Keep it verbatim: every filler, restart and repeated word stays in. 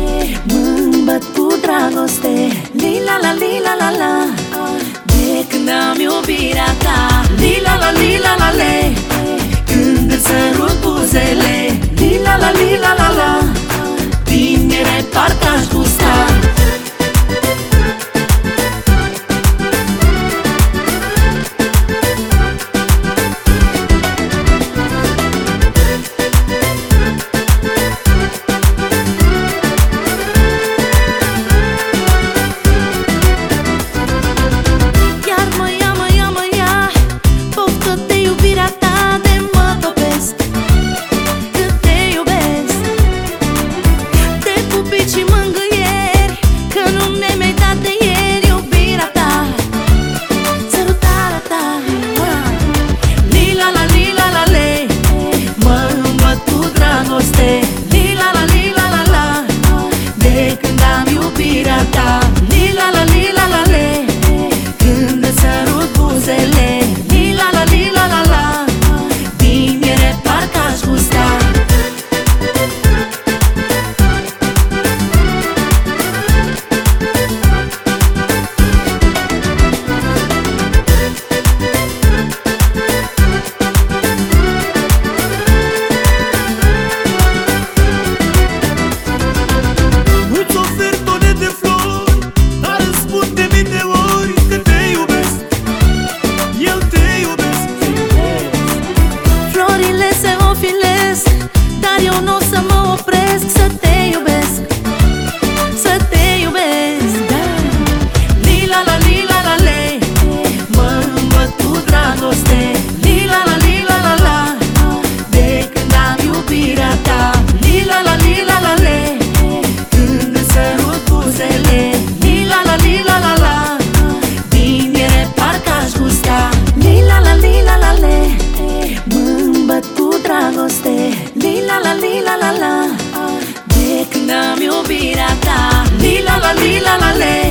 mă îmbăt cu dragoste. Li la la li la la la, de când am iubirea ta. Li la la li la la le, când îți sărut buzele. Li la la li la la la, tinere parcă aș gusta. Li la la li la la la, de când am iubirea ta. Li la la li la la le, când îți sărut buzele. Li la la li la la la, din ele parcă aș gusta. Dar eu n-o să mă opresc să te iubesc, să te iubesc, da. Li la la li la la le, mă îmbăt cu dragoste. Li la la li la la la, de când am iubirea ta. Li la la li la la le, când îți sărut buzele. Li la la li la la la, din ele parcă aș gusta. Li la la li la la le, mă îmbăt cu dragoste. Li la la li la la la, de când am iubirea ta. Li la la li la la le,